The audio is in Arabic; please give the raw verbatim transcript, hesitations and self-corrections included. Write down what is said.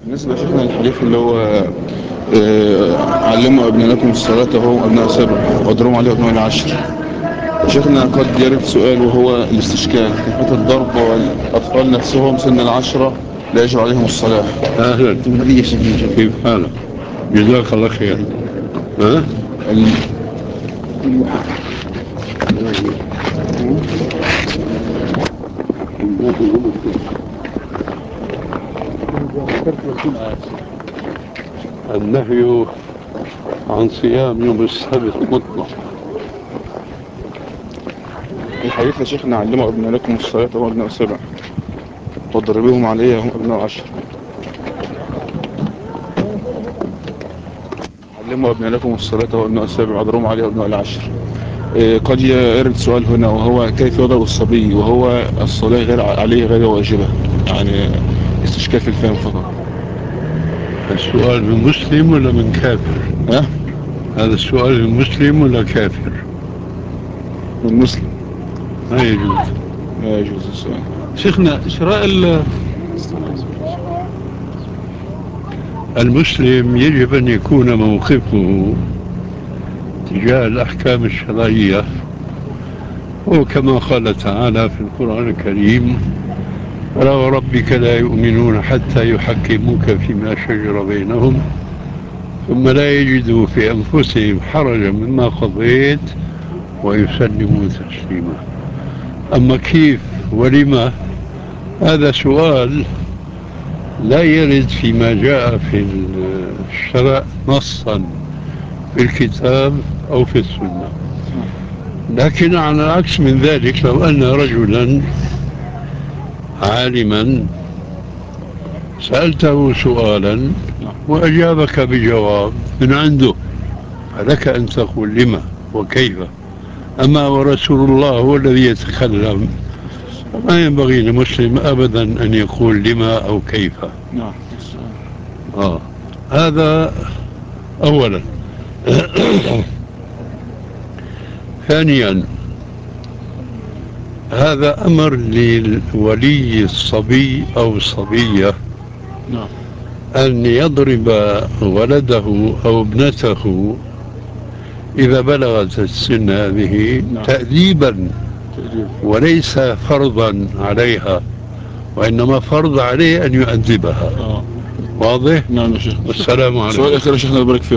بالنسبة يا شيخنا للحديث اللي هو آه، علموا أبنائكم الصلاة وهم أبناء سبع واضربوا عليه أبناء العشر. شيخنا قد يرد سؤال وهو الاستشكال كيفية الضرب والأطفال نفسهم سن العشرة لا يجب عليهم الصلاة. أهلا، كيف حالك؟ جزاك الله خير. ها؟ ال- النهي عن صيام يوم السبت مطلق. الحديث يا شيخنا علموا أبنائكم الصلاة وهم أبناء سبع واضربوهم عليها هم أبناء عشر. علموا أبنائكم الصلاة وهم أبناء سبع واضربوهم عليها أبناء العشر. إيه، قد يرد سؤال هنا وهو كيف يضرب الصبي وهو الصلاة غير عليه غير واجبة، يعني استشكال في الفهم فقط. السؤال من مسلم ولا من كافر؟ ها؟ هذا السؤال من مسلم ولا كافر؟ من مسلم. ما يجوز. لا يجوز السؤال. شيخنا شراء ال المسلم يجب أن يكون موقفه تجاه الأحكام الشرعية هو كما قال تعالى في القرآن الكريم: فلا وربك لا يؤمنون حتى يحكموك فيما شجر بينهم ثم لا يجدوا في أنفسهم حرجا مما قضيت ويسلموا تسليما. أما كيف ولما، هذا سؤال لا يرد فيما جاء في الشرع نصا في الكتاب أو في السنة. لكن على العكس من ذلك، لو أن رجلا عالما سألته سؤالا وأجابك بجواب من عنده فلك أن تقول لما وكيف. أما ورسول الله هو الذي يتكلم، ما ينبغي لمسلم أبدا أن يقول لما أو كيف. نعم. آه. هذا أولا. ثانيا، هذا أمر لولي الصبي أو الصبية نعم. أن يضرب ولده أو ابنته إذا بلغت السن هذه نعم. تأديبا وليس فرضا عليها، وإنما فرض عليه أن يؤدبها. اه. واضح؟ نعم يا شيخ. والسلام عليكم. سؤال أخير يا شيخنا، بارك فيك.